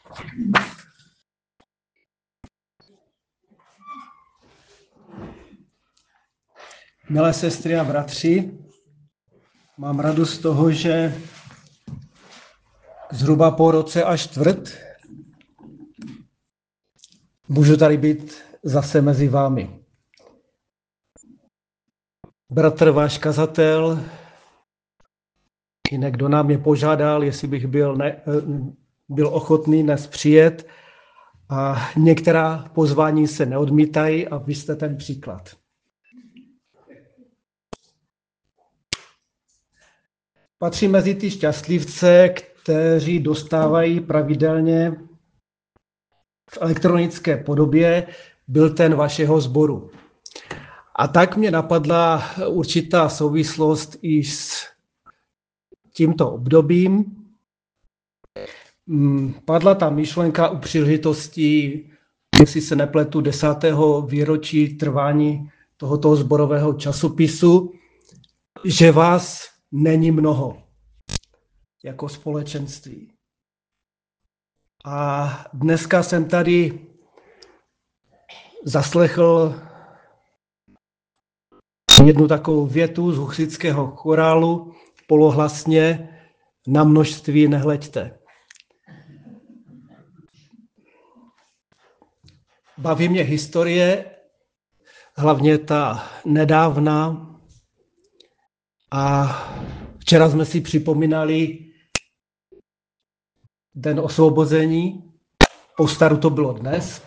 Milé sestry a bratři, mám radost z toho, že zhruba po roce a čtvrt můžu tady být zase mezi vámi. Bratr, váš kazatel, jinak kdo nám je požádal, jestli bych byl ochotný dnes přijet, a některá pozvání se neodmítají a vy jste ten příklad. Patří mezi ty šťastlivce, kteří dostávají pravidelně v elektronické podobě bulletin vašeho sboru. A tak mě napadla určitá souvislost i s tímto obdobím. Padla ta myšlenka u příležitosti, jestli se nepletu, 10. výročí trvání tohoto sborového časopisu, že vás není mnoho jako společenství. A dneska jsem tady zaslechl jednu takovou větu z husitského chorálu polohlasně: na množství nehleďte. Baví mě historie, hlavně ta nedávná. A včera jsme si připomínali den osvobození, po staru to bylo dnes.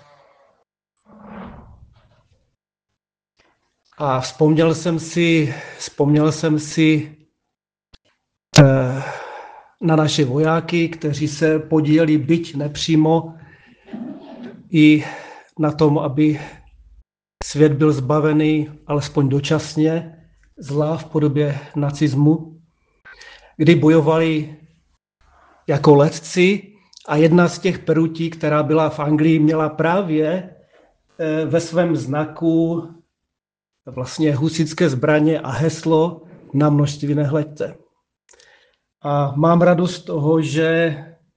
A vzpomněl jsem si na naše vojáky, kteří se podíleli, byť nepřímo, i na tom, aby svět byl zbavený alespoň dočasně zla v podobě nacismu, kdy bojovali jako letci, a jedna z těch perutí, která byla v Anglii, měla právě ve svém znaku vlastně husitské zbraně a heslo na množství nehleďte. A mám radost z toho, že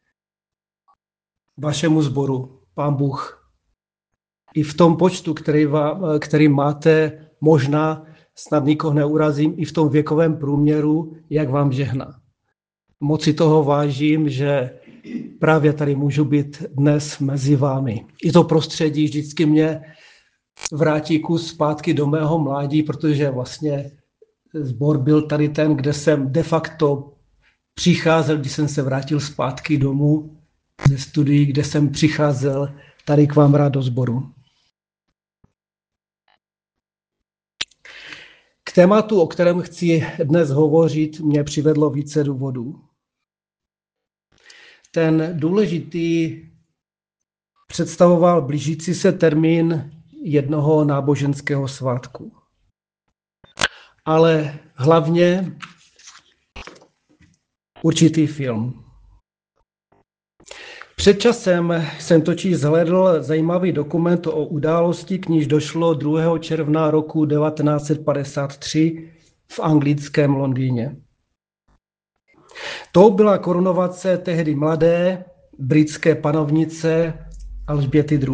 vašemu sboru Pán Bůh i v tom počtu, který máte, možná snad nikoho neurazím, i v tom věkovém průměru, jak vám žehná. Moc si toho vážím, že právě tady můžu být dnes mezi vámi. I to prostředí vždycky mě vrátí kus zpátky do mého mládí, protože vlastně sbor byl tady ten, kde jsem de facto přicházel, když jsem se vrátil zpátky domů ze studií, kde jsem přicházel tady k vám rád do sboru. K tématu, o kterém chci dnes hovořit, mě přivedlo více důvodů. Ten důležitý představoval blížící se termín jednoho náboženského svátku. Ale hlavně určitý film. Před časem jsem totiž zhlédl zajímavý dokument o události, k níž došlo 2. června roku 1953 v anglickém Londýně. To byla korunovace tehdy mladé britské panovnice Alžběty II.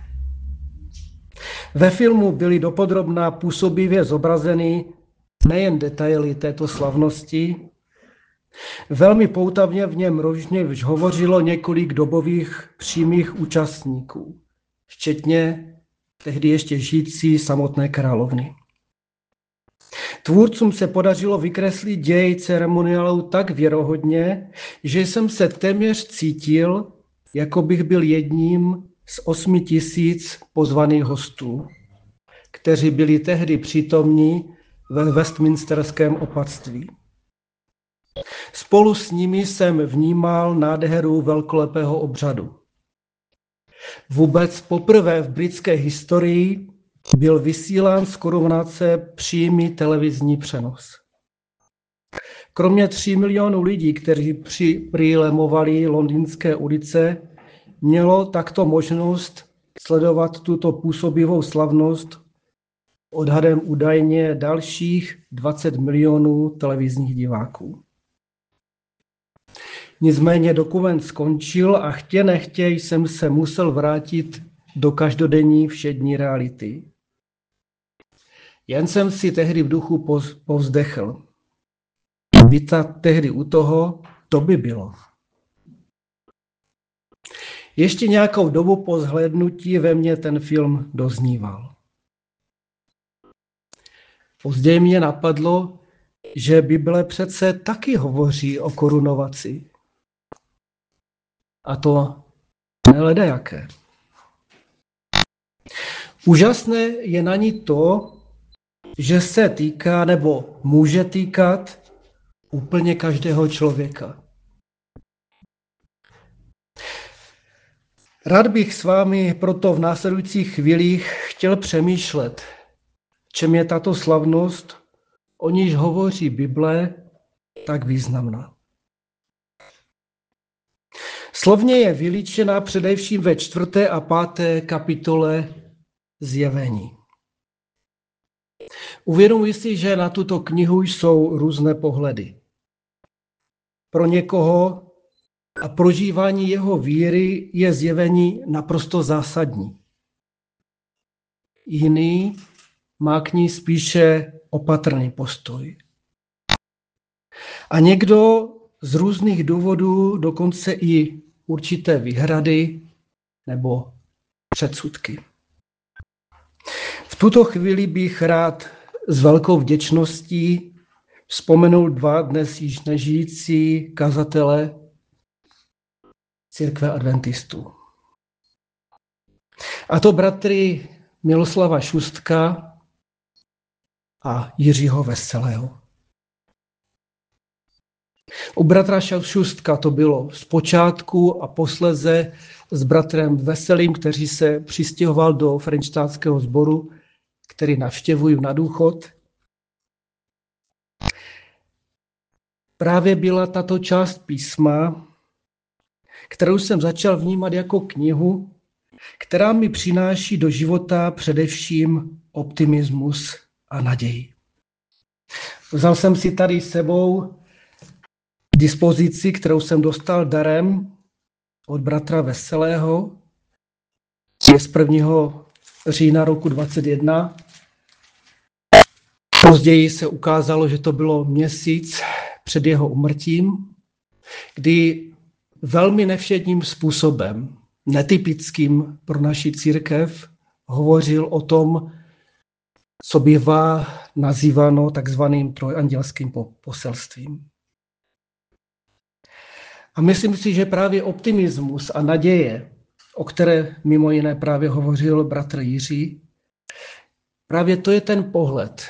Ve filmu byly dopodrobna působivě zobrazeny nejen detaily této slavnosti, velmi poutavně v něm rovněž hovořilo několik dobových přímých účastníků, včetně tehdy ještě žijící samotné královny. Tvůrcům se podařilo vykreslit děj ceremoniálu tak věrohodně, že jsem se téměř cítil, jako bych byl jedním z 8 000 pozvaných hostů, kteří byli tehdy přítomní ve Westminsterském opatství. Spolu s nimi jsem vnímal nádheru velkolepého obřadu. Vůbec poprvé v britské historii byl vysílán z korunovace přímý televizní přenos. Kromě 3 milionů lidí, kteří přilemovali londýnské ulice, mělo takto možnost sledovat tuto působivou slavnost odhadem údajně dalších 20 milionů televizních diváků. Nicméně dokument skončil a chtě nechtě jsem se musel vrátit do každodenní všední reality. Jen jsem si tehdy v duchu povzdechl. Být tehdy u toho, to by bylo. Ještě nějakou dobu po zhlédnutí ve mně ten film dozníval. Později mě napadlo, že Bible přece taky hovoří o korunovaci. A to neledajaké. Úžasné je na ní to, že se týká nebo může týkat úplně každého člověka. Rád bych s vámi proto v následujících chvílích chtěl přemýšlet, čem je tato slavnost, o níž hovoří Bible, tak významná. Slovně je vylíčena především ve 4. a 5. kapitole Zjevení. Uvědomuji si, že na tuto knihu jsou různé pohledy. Pro někoho a prožívání jeho víry je Zjevení naprosto zásadní. Jiný má k ní spíše opatrný postoj. A někdo z různých důvodů dokonce i určité výhrady nebo předsudky. V tuto chvíli bych rád s velkou vděčností vzpomenul 2 dnes již nežijící kazatele Církve adventistů. A to bratry Miloslava Šustka a Jiřího Veselého. U bratra Šustka to bylo zpočátku a posléze s bratrem Veselým, který se přistěhoval do frenštátského sboru, který navštěvuju na důchod. Právě byla tato část písma, kterou jsem začal vnímat jako knihu, která mi přináší do života především optimismus a naději. Vzal jsem si tady s sebou dispozici, kterou jsem dostal darem od bratra Veselého. Je z 1. října roku 2021. Později se ukázalo, že to bylo měsíc před jeho úmrtím, kdy velmi nevšedním způsobem, netypickým pro naši církev, hovořil o tom, co bývá nazýváno takzvaným trojandělským poselstvím. A myslím si, že právě optimismus a naděje, o které mimo jiné právě hovořil bratr Jiří, právě to je ten pohled,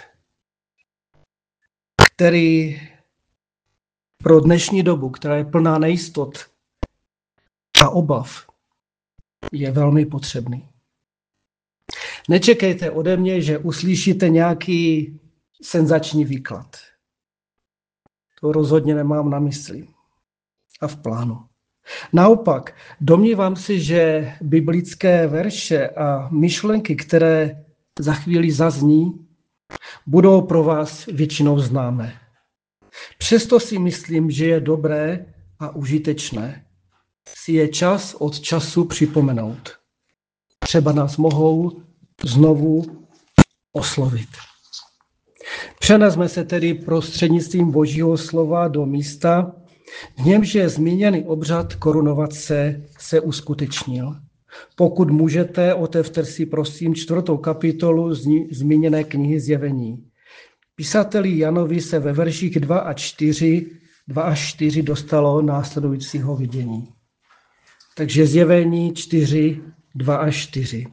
který pro dnešní dobu, která je plná nejistot a obav, je velmi potřebný. Nečekejte ode mě, že uslyšíte nějaký senzační výklad. To rozhodně nemám na mysli a v plánu. Naopak, domnívám si, že biblické verše a myšlenky, které za chvíli zazní, budou pro vás většinou známé. Přesto si myslím, že je dobré a užitečné si je čas od času připomenout. Třeba nás mohou znovu oslovit. Přenesme se tedy prostřednictvím Božího slova do místa, v němž je zmíněný obřad korunovace se uskutečnil. Pokud můžete, otevřte si prosím 4. kapitolu zmíněné knihy Zjevení. Písateli Janovi se ve verších 2 až 4 dostalo následujícího vidění. Takže Zjevení 4, 2 až 4.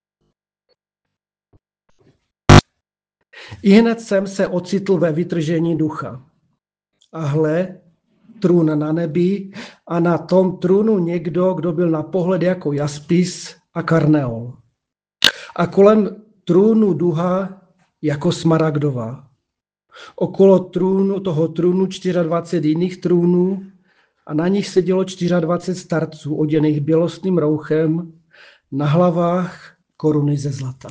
Ihned jsem se ocitl ve vytržení ducha. A hle, trůn na nebi a na tom trůnu někdo, kdo byl na pohled jako jaspis a karneol. A kolem trůnu duha jako smaragdová. Okolo toho trůnu 24 jiných trůnů a na nich sedělo 24 starců oděných bělostným rouchem, na hlavách koruny ze zlata.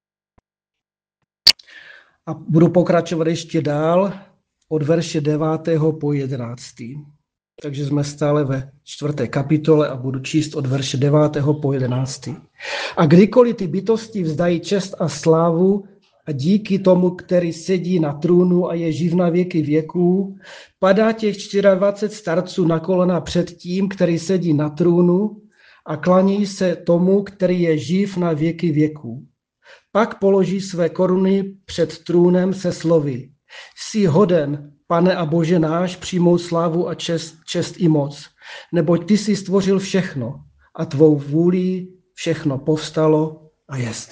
A budu pokračovat ještě dál od verše 9. po 11. Takže jsme stále ve 4. kapitole a budu číst od verše 9. po 11. A kdykoliv ty bytosti vzdají čest a slávu a díky tomu, který sedí na trůnu a je živ na věky věků, padá těch 24 starců na kolena před tím, který sedí na trůnu a klaní se tomu, který je živ na věky věků. Pak položí své koruny před trůnem se slovy: Jsi hoden, Pane a Bože náš, přijmout slávu a čest i moc, neboť ty jsi stvořil všechno a tvou vůlí všechno povstalo a jest.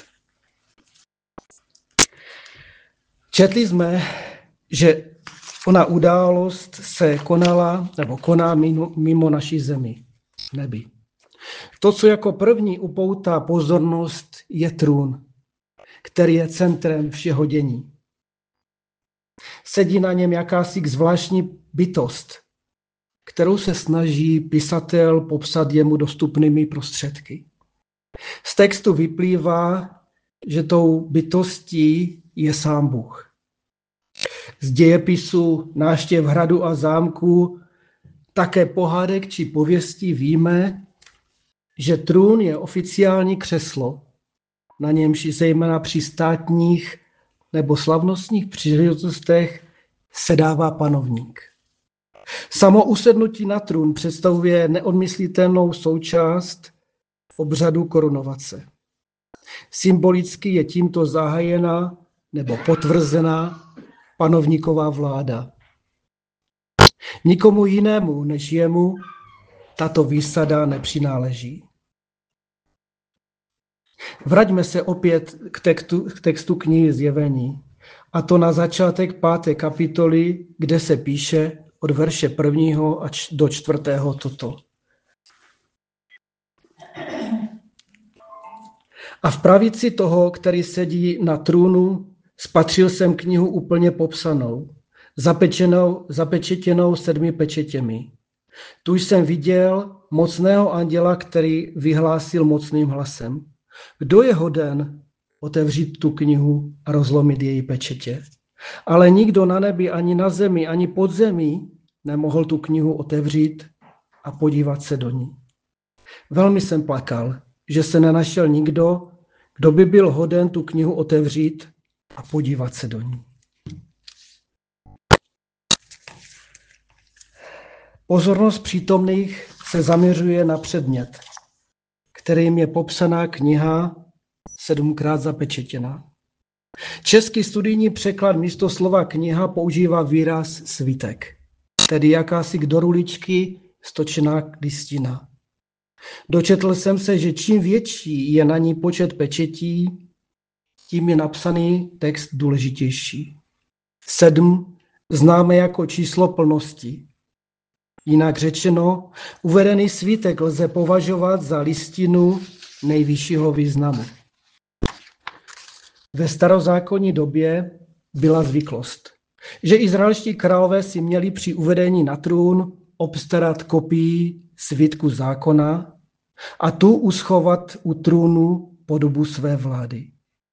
Četli jsme, že ona událost se konala nebo koná mimo naší zemi, nebi. To, co jako první upoutá pozornost, je trůn, který je centrem všeho dění. Sedí na něm jakási zvláštní bytost, kterou se snaží pisatel popsat jemu dostupnými prostředky. Z textu vyplývá, že tou bytostí je sám Bůh. Z dějepisu návštěv hradu a zámku, také pohádek či pověstí víme, že trůn je oficiální křeslo, na němž zejména při státních nebo slavnostních příležitostech sedává panovník. Samo usednutí na trůn představuje neodmyslitelnou součást obřadu korunovace. Symbolicky je tímto zahájena nebo potvrzena panovníková vláda. Nikomu jinému než jemu tato výsada nepřináleží. Vraťme se opět k textu knihy Zjevení, a to na začátek 5. kapitoly, kde se píše od verše 1. až do 4. toto. A v pravici toho, který sedí na trůnu, spatřil jsem knihu úplně popsanou, zapečetěnou 7 pečetěmi. Tu jsem viděl mocného anděla, který vyhlásil mocným hlasem: Kdo je hoden otevřít tu knihu a rozlomit její pečetě? Ale nikdo na nebi, ani na zemi, ani pod zemí nemohl tu knihu otevřít a podívat se do ní. Velmi jsem plakal, že se nenašel nikdo, kdo by byl hoden tu knihu otevřít a podívat se do ní. Pozornost přítomných se zaměřuje na předmět, kterým je popsaná kniha 7krát zapečetěná. Český studijní překlad místo slova kniha používá výraz svitek, tedy jakási do ruličky stočená listina. Dočetl jsem se, že čím větší je na ní počet pečetí, tím je napsaný text důležitější. 7 známe jako číslo plnosti. Jinak řečeno, uvedený svítek lze považovat za listinu nejvyššího významu. Ve starozákonní době byla zvyklost, že izraelští králové si měli při uvedení na trůn obstarat kopii svitku zákona a tu uschovat u trůnu po dobu své vlády.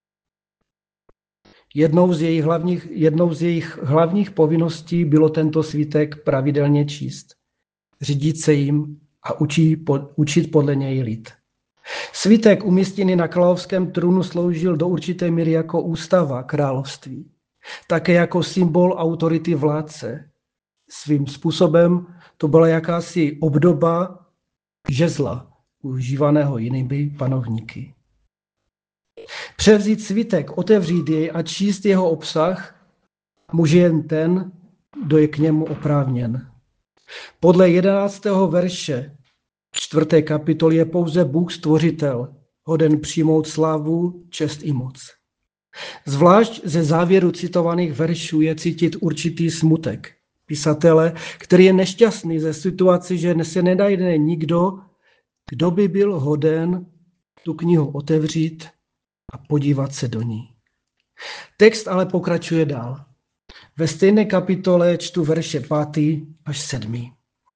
Jednou z jejich hlavních povinností bylo tento svítek pravidelně číst, řídit se jim a učit podle něj lid. Svítek umístěný na královském trůnu sloužil do určité míry jako ústava království, také jako symbol autority vládce. Svým způsobem to byla jakási obdoba žezla, užívaného jinými panovníky. Převzít svítek, otevřít jej a číst jeho obsah může jen ten, kdo je k němu oprávněn. Podle 11. verše 4. kapitoly je pouze Bůh stvořitel, hoden přijmout slávu, čest i moc. Zvlášť ze závěru citovaných veršů je cítit určitý smutek pisatele, který je nešťastný ze situace, že se nenajde nikdo, kdo by byl hoden tu knihu otevřít a podívat se do ní. Text ale pokračuje dál. Ve stejné kapitole čtu verše 5. až 7.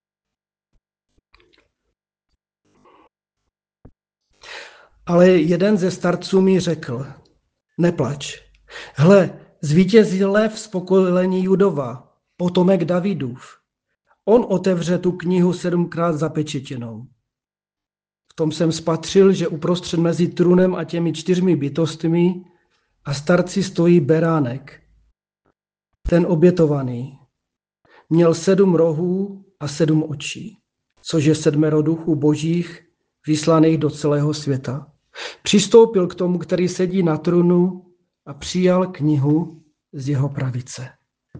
Ale jeden ze starců mi řekl: Neplač. Hle, zvítězil lev z pokolení Judova, potomek Davidův. On otevře tu knihu 7krát zapečetěnou. V tom jsem spatřil, že uprostřed mezi trůnem a těmi 4 bytostmi a starci stojí beránek, ten obětovaný. Měl 7 rohů a 7 očí, což je 7 duchů božích vyslaných do celého světa. Přistoupil k tomu, který sedí na trůnu a přijal knihu z jeho pravice.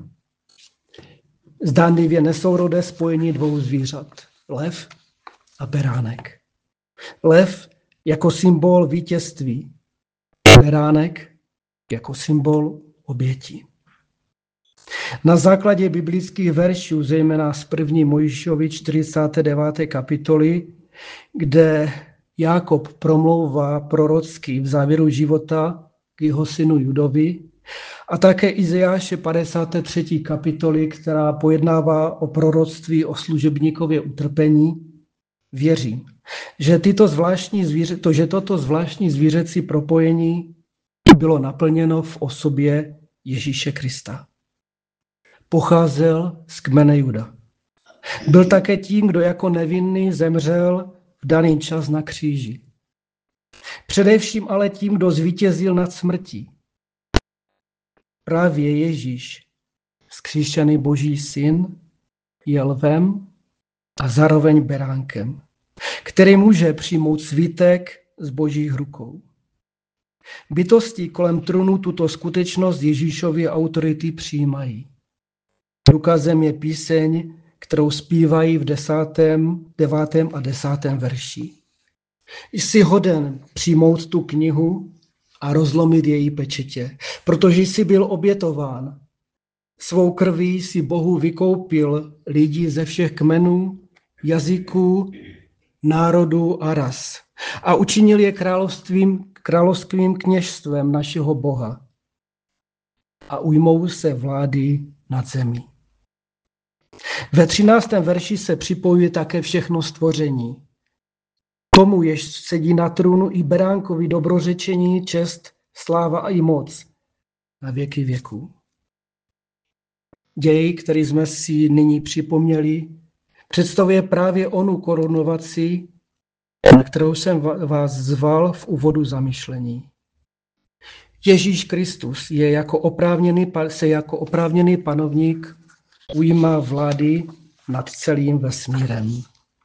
Zdánlivě nesourodé spojení 2 zvířat, lev a beránek. Lev jako symbol vítězství, beránek jako symbol oběti. Na základě biblických veršů, zejména z 1. Mojžíšovy 49. kapitoly, kde Jákob promlouvá prorocky v závěru života k jeho synu Judovi, a také Izajáše 53. kapitoly, která pojednává o proroctví o služebníkově utrpení, věřím, že toto zvláštní zvířecí propojení bylo naplněno v osobě Ježíše Krista. Pocházel z kmene Juda. Byl také tím, kdo jako nevinný zemřel v daný čas na kříži. Především ale tím, kdo zvítězil nad smrtí. Právě Ježíš, vzkříšený Boží syn, je lvem a zároveň beránkem, který může přijmout svítek z Božích rukou. Bytosti kolem trůnu tuto skutečnost Ježíšovy autority přijímají. Důkazem je píseň, kterou zpívají v 9. a 10. verši. Jsi hoden přijmout tu knihu a rozlomit její pečetě, protože jsi byl obětován. Svou krví si Bohu vykoupil lidi ze všech kmenů, jazyků, národů a ras a učinil je královským kněžstvem našeho Boha a ujmou se vlády nad zemí. Ve 13. verši se připojuje také všechno stvoření. Tomu, jež sedí na trůnu, i beránkovi dobrořečení, čest, sláva a i moc na věky věků. Děj, který jsme si nyní připomněli, představuje právě onu korunovaci, na kterou jsem vás zval v úvodu zamyšlení. Ježíš Kristus se jako oprávněný panovník ujímá vlády nad celým vesmírem.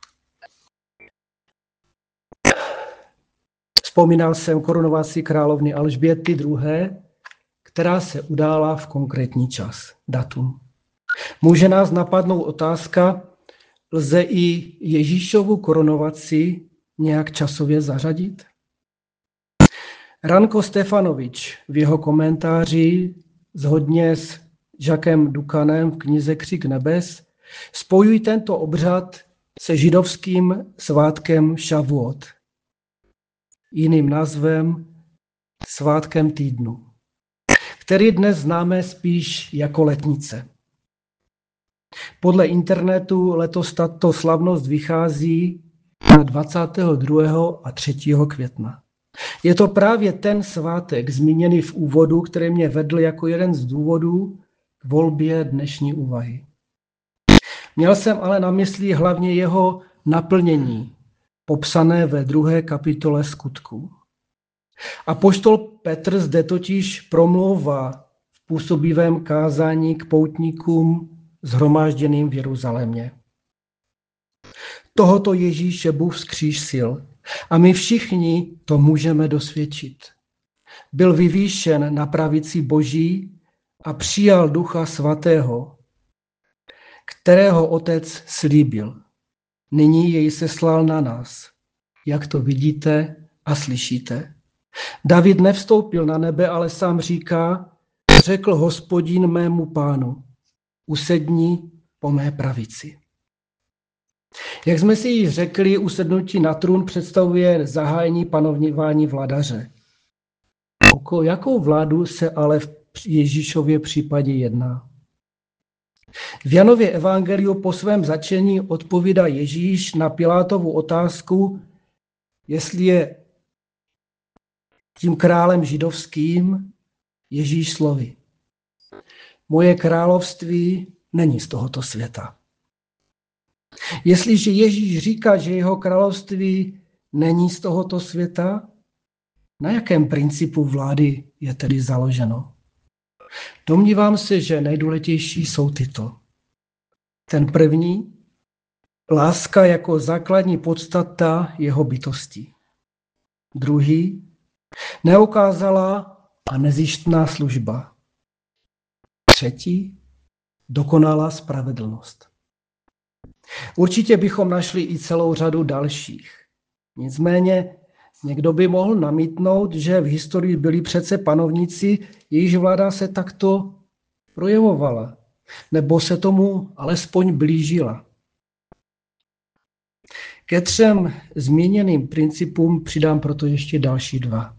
Vzpomínal jsem korunovaci královny Alžběty II., která se udála v konkrétní čas, datum. Může nás napadnout otázka, lze i Ježíšovu korunovaci nějak časově zařadit? Ranko Stefanovič v jeho komentáři shodně s Jacquem Ducanem v knize Křik nebes spojují tento obřad se židovským svátkem Šavuot, jiným názvem svátkem týdnu, který dnes známe spíš jako letnice. Podle internetu letos tato slavnost vychází na 22. a 3. května. Je to právě ten svátek zmíněný v úvodu, který mě vedl jako jeden z důvodů k volbě dnešní úvahy. Měl jsem ale na mysli hlavně jeho naplnění, popsané ve 2. kapitole Skutků. Apoštol Petr zde totiž promlouvá v působivém kázání k poutníkům shromážděným v Jeruzalémě. Tohoto Ježíše Bůh vzkřísil a my všichni to můžeme dosvědčit. Byl vyvýšen na pravici Boží a přijal Ducha Svatého, kterého Otec slíbil. Nyní jej seslal na nás, jak to vidíte a slyšíte. David nevstoupil na nebe, ale sám říká, řekl Hospodin mému pánu, usedni po mé pravici. Jak jsme si již řekli, usednutí na trůn představuje zahájení panování vladaře. O jakou vládu se ale v Ježíšově případě jedná? V Janově evangeliu po svém začení odpovídá Ježíš na Pilátovu otázku, jestli je tím králem židovským, Ježíš slovy. Moje království není z tohoto světa. Jestliže Ježíš říká, že jeho království není z tohoto světa, na jakém principu vlády je tedy založeno? Domnívám se, že nejdůležitější jsou tyto. Ten první, láska jako základní podstata jeho bytosti. Druhý, neukázalá a nezištná služba. Třetí, dokonalá spravedlnost. Určitě bychom našli i celou řadu dalších. Nicméně někdo by mohl namítnout, že v historii byli přece panovníci, jejichž vláda se takto projevovala, nebo se tomu alespoň blížila. Ke třem zmíněným principům přidám proto ještě další dva.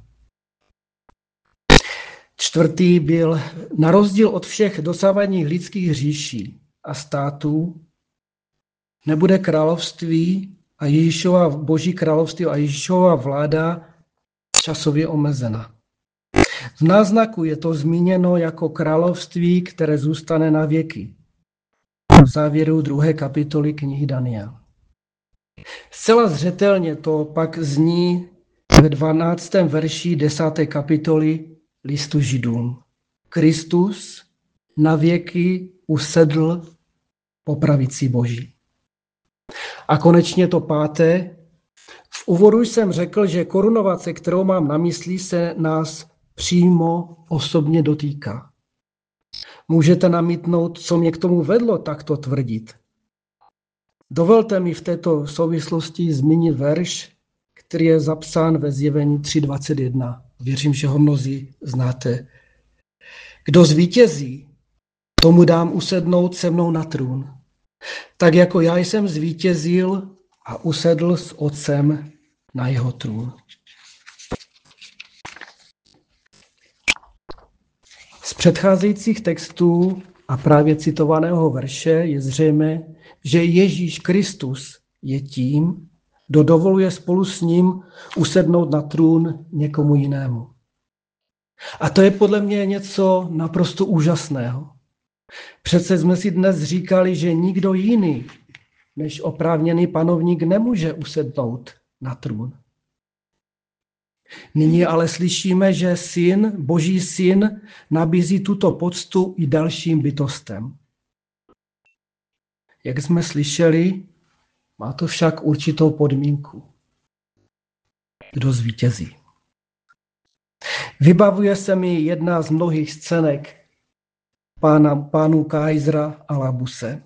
Čtvrtý byl, na rozdíl od všech dosavadních lidských říší a států, nebude království a Ježíšova boží království a Ježíšova vláda časově omezena. V náznaku je to zmíněno jako království, které zůstane na věky. V závěru 2. kapitoly knihy Daniel. Zcela zřetelně to pak zní ve 12. verši 10. kapitoly listu Židům. Kristus na věky usedl po pravici Boží. A konečně to páté. V úvodu jsem řekl, že korunovace, kterou mám na mysli, se nás přímo osobně dotýká. Můžete namítnout, co mě k tomu vedlo takto tvrdit. Dovolte mi v této souvislosti zmínit verš, který je zapsán ve Zjevení 3.21. Věřím, že ho mnozí znáte. Kdo zvítězí, tomu dám usednout se mnou na trůn. Tak jako já jsem zvítězil a usedl s Otcem na jeho trůn. Z předcházejících textů a právě citovaného verše je zřejmé, že Ježíš Kristus je tím, kdo dovoluje spolu s ním usednout na trůn někomu jinému. A to je podle mě něco naprosto úžasného. Přece jsme si dnes říkali, že nikdo jiný než oprávněný panovník nemůže usednout na trůn. Nyní ale slyšíme, že Boží syn, nabízí tuto poctu i dalším bytostem. Jak jsme slyšeli, má to však určitou podmínku. Kdo zvítězí? Vybavuje se mi jedna z mnohých scének pánů Kaisera a Labuse.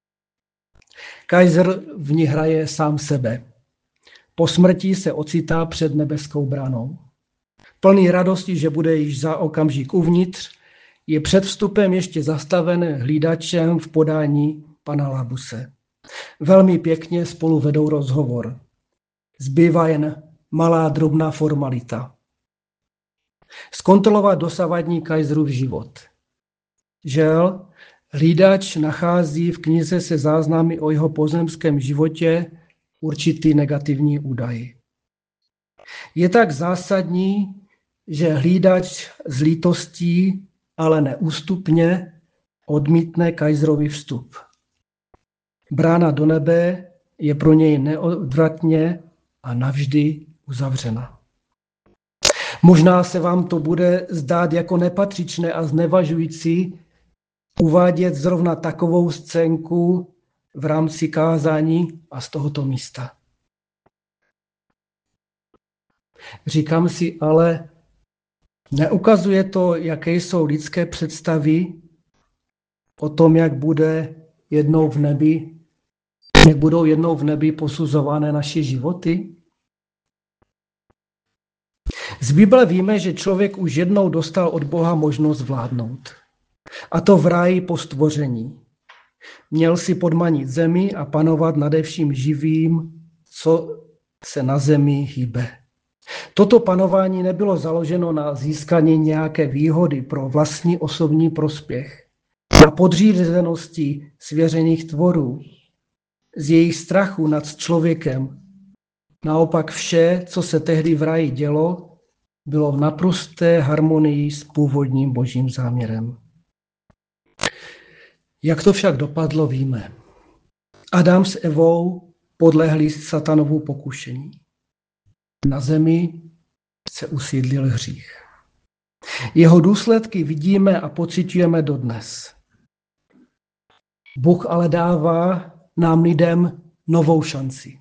Kaiser v ní hraje sám sebe. Po smrti se ocitá před nebeskou branou. Plný radosti, že bude již za okamžik uvnitř, je před vstupem ještě zastaven hlídačem v podání pana Labuse. Velmi pěkně spolu vedou rozhovor. Zbývá jen malá drobná formalita. Zkontrolovat dosavadní Kaiserův život. Žel, hlídač nachází v knize se záznamy o jeho pozemském životě určitý negativní údaj. Je tak zásadní, že hlídač s lítostí, ale neústupně odmítne Kaiserovi vstup. Brána do nebe je pro něj neodvratně a navždy uzavřena. Možná se vám to bude zdát jako nepatřičné a znevažující uvádět zrovna takovou scénku v rámci kázání a z tohoto místa. Říkám si, ale neukazuje to, jaké jsou lidské představy o tom, jak budou jednou v nebi posuzované naše životy? Z Bible víme, že člověk už jednou dostal od Boha možnost vládnout. A to v ráji po stvoření. Měl si podmanit zemi a panovat nade vším živým, co se na zemi hýbe. Toto panování nebylo založeno na získání nějaké výhody pro vlastní osobní prospěch, na podřízenosti svěřených tvorů, z jejich strachu nad člověkem. Naopak vše, co se tehdy v ráji dělo, bylo v naprosté harmonii s původním božím záměrem. Jak to však dopadlo, víme. Adam s Evou podlehli satanovu pokušení. Na zemi se usídlil hřích. Jeho důsledky vidíme a pociťujeme dodnes. Bůh ale dává nám lidem novou šanci.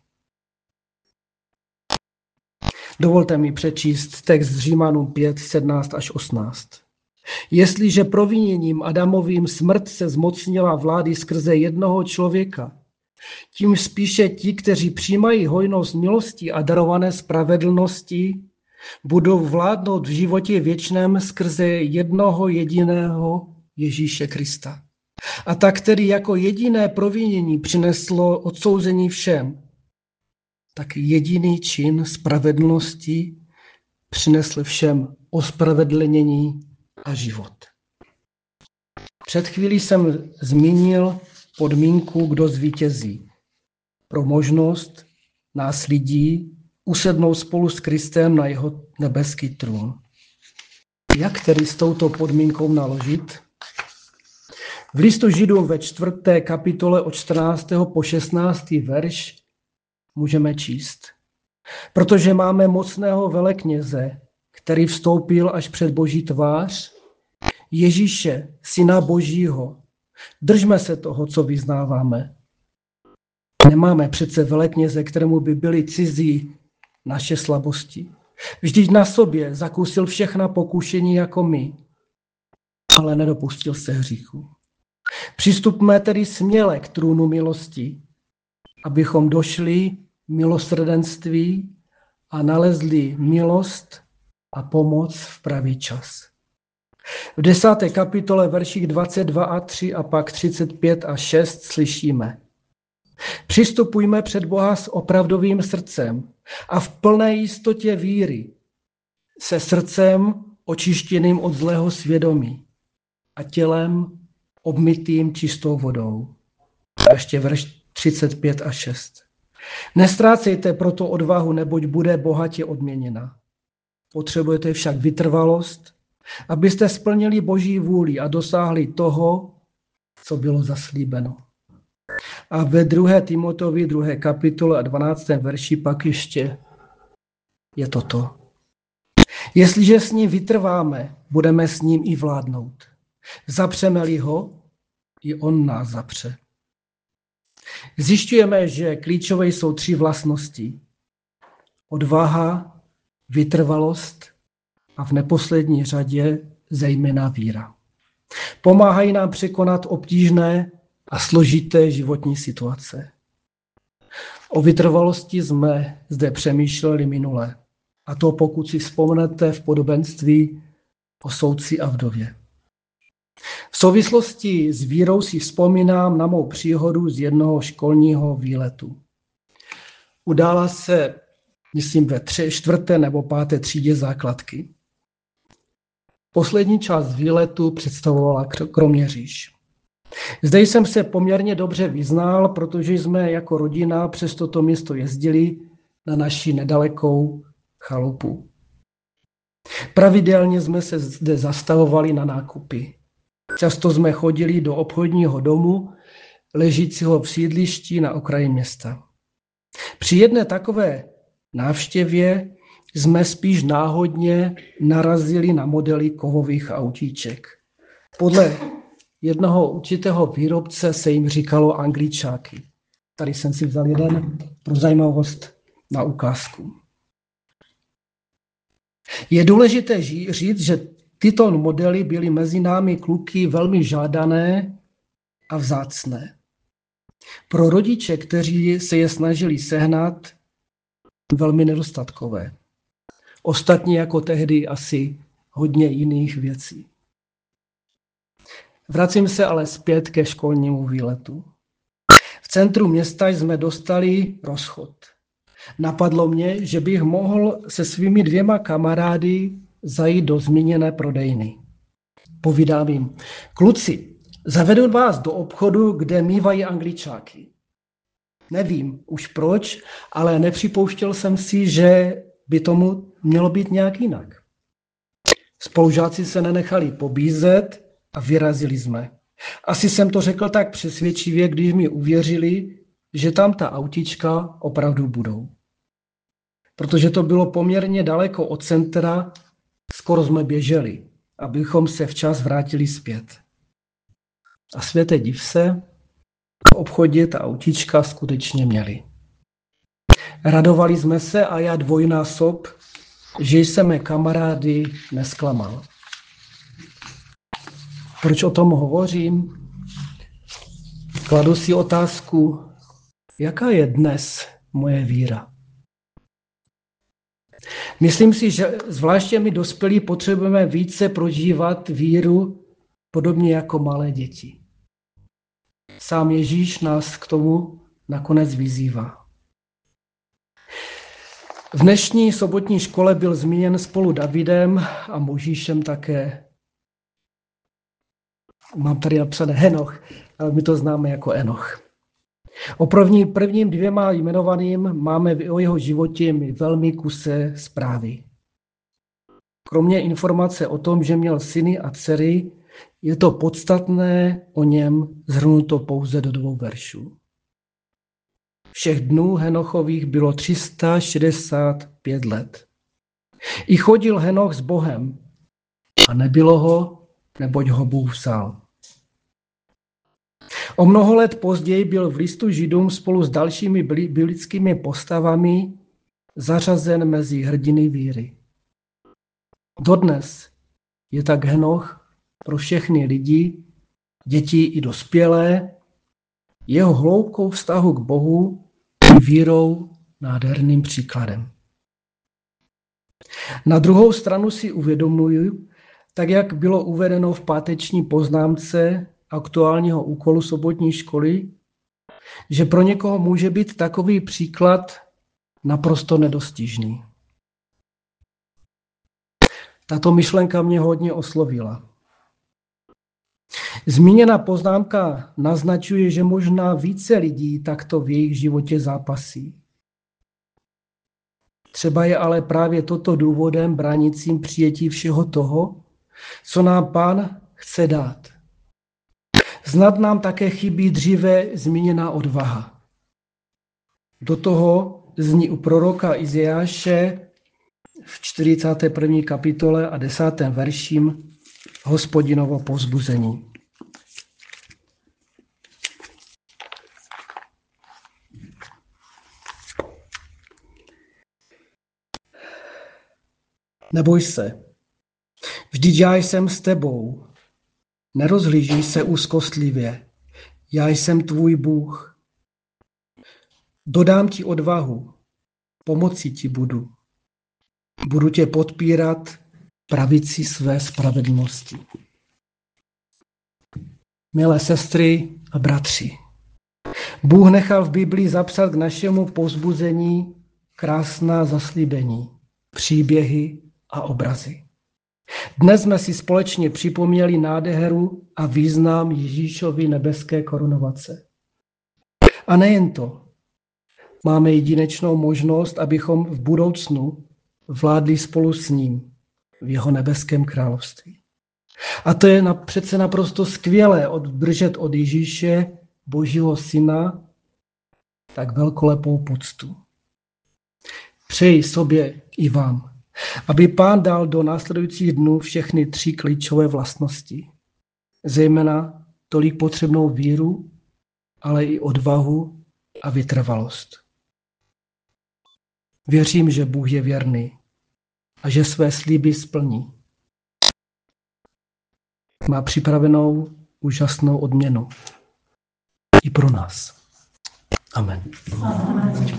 Dovolte mi přečíst text z Římanům 5, 17 až 18. Jestliže proviněním Adamovým smrt se zmocnila vlády skrze jednoho člověka, tím spíše ti, kteří přijímají hojnost milosti a darované spravedlnosti, budou vládnout v životě věčném skrze jednoho jediného Ježíše Krista. A tak, který jako jediné provinění přineslo odsouzení všem, tak jediný čin spravedlnosti přinesl všem ospravedlnění a život. Před chvílí jsem zmínil podmínku, kdo zvítězí. Pro možnost nás lidí usednout spolu s Kristem na jeho nebeský trůn. Jak tedy s touto podmínkou naložit? V listu Židům ve 4. kapitole od 14. po 16. verš můžeme číst. Protože máme mocného velekněze, který vstoupil až před Boží tvář, Ježíše, Syna Božího. Držme se toho, co vyznáváme. Nemáme přece velekněze, kterému by byly cizí naše slabosti. Vždyť na sobě zakusil všechna pokušení jako my, ale nedopustil se hříchu. Přistupme tedy směle k trůnu milosti, abychom došli milosrdenství a nalezli milost a pomoc v pravý čas. V 10. kapitole verších 22 a 3 a pak 35 a 6 slyšíme. Přistupujme před Boha s opravdovým srdcem a v plné jistotě víry, se srdcem očištěným od zlého svědomí a tělem obmytým čistou vodou. A ještě verš 35 a 6. Nestrácejte proto odvahu, neboť bude bohatě odměněna. Potřebujete však vytrvalost, abyste splnili Boží vůli a dosáhli toho, co bylo zaslíbeno. A ve 2. Timoteovi 2. kapitole a 12. verši pak ještě je toto. Jestliže s ním vytrváme, budeme s ním i vládnout. Zapřeme-li ho, i on nás zapře. Zjišťujeme, že klíčové jsou 3 vlastnosti. Odvaha, vytrvalost a v neposlední řadě zejména víra. Pomáhají nám překonat obtížné a složité životní situace. O vytrvalosti jsme zde přemýšleli minule. A to pokud si vzpomenete v podobenství o soudci a vdově. V souvislosti s vírou si vzpomínám na mou příhodu z jednoho školního výletu. Udála se, myslím, ve 4. nebo 5. třídě základky. Poslední část výletu představovala Kroměříž. Zde jsem se poměrně dobře vyznal, protože jsme jako rodina přes toto město jezdili na naši nedalekou chalupu. Pravidelně jsme se zde zastavovali na nákupy. Často jsme chodili do obchodního domu, ležícího v sídlišti na okraji města. Při jedné takové návštěvě jsme spíš náhodně narazili na modely kovových autíček. Podle jednoho určitého výrobce se jim říkalo angličáky. Tady jsem si vzal jeden pro zajímavost na ukázku. Je důležité říct, že tyto modely byly mezi námi kluky velmi žádané a vzácné. Pro rodiče, kteří se je snažili sehnat, velmi nedostatkové. Ostatně jako tehdy asi hodně jiných věcí. Vracím se ale zpět ke školnímu výletu. V centru města jsme dostali rozchod. Napadlo mě, že bych mohl se svými 2 kamarády zajít do zmíněné prodejny. Povídám jim, kluci, zavedu vás do obchodu, kde mívají angličáky. Nevím už proč, ale nepřipouštěl jsem si, že by tomu mělo být nějak jinak. Spolužáci se nenechali pobízet a vyrazili jsme. Asi jsem to řekl tak přesvědčivě, když mi uvěřili, že tam ta autička opravdu budou. Protože to bylo poměrně daleko od centra, skoro jsme běželi, abychom se včas vrátili zpět. A světe div se, v obchodě ta autička skutečně měli. Radovali jsme se a já dvojnásob, že jsem mé kamarády nesklamal. Proč o tom hovořím? Kladu si otázku, jaká je dnes moje víra. Myslím si, že zvláště my dospělí potřebujeme více prožívat víru podobně jako malé děti. Sám Ježíš nás k tomu nakonec vyzývá. V dnešní sobotní škole byl zmíněn spolu Davidem a Mojžíšem také. Mám tady napsané Henoch, ale my to známe jako Enoch. O prvním dvěma jmenovaným máme o jeho životě velmi kusé zprávy. Kromě informace o tom, že měl syny a dcery, je to podstatné o něm shrnuto pouze do 2 veršů. Všech dnů Henochových bylo 365 let. I chodil Henoch s Bohem a nebylo ho, neboť ho Bůh vzal. O mnoho let později byl v listu Židům spolu s dalšími biblickými postavami zařazen mezi hrdiny víry. Dodnes je tak Henoch pro všechny lidi, děti i dospělé, jeho hloubkou vztahu k Bohu i vírou nádherným příkladem. Na druhou stranu si uvědomuji, tak jak bylo uvedeno v páteční poznámce aktuálního úkolu sobotní školy, že pro někoho může být takový příklad naprosto nedostižný. Tato myšlenka mě hodně oslovila. Zmíněná poznámka naznačuje, že možná více lidí takto v jejich životě zápasí. Třeba je ale právě toto důvodem bránícím přijetí všeho toho, co nám Pán chce dát. Snad nám také chybí dříve zmíněná odvaha. Do toho zní u proroka Izajáše v 41. kapitole a 10. verším Hospodinovo povzbuzení. Neboj se, vždyť já jsem s tebou. Nerozhlíží se úzkostlivě, já jsem tvůj Bůh. Dodám ti odvahu, pomoci ti budu. Budu tě podpírat pravici své spravedlnosti. Milé sestry a bratři, Bůh nechal v Biblii zapsat k našemu povzbuzení krásná zaslíbení, příběhy a obrazy. Dnes jsme si společně připomněli nádheru a význam Ježíšovy nebeské korunovace. A nejen to, máme jedinečnou možnost, abychom v budoucnu vládli spolu s ním v jeho nebeském království. A to je přece naprosto skvělé držet od Ježíše, Božího syna, tak velkolepou poctu. Přeji sobě i vám, aby Pán dal do následujících dnů všechny 3 klíčové vlastnosti. Zejména tolik potřebnou víru, ale i odvahu a vytrvalost. Věřím, že Bůh je věrný a že své sliby splní. Má připravenou úžasnou odměnu i pro nás. Amen. Amen.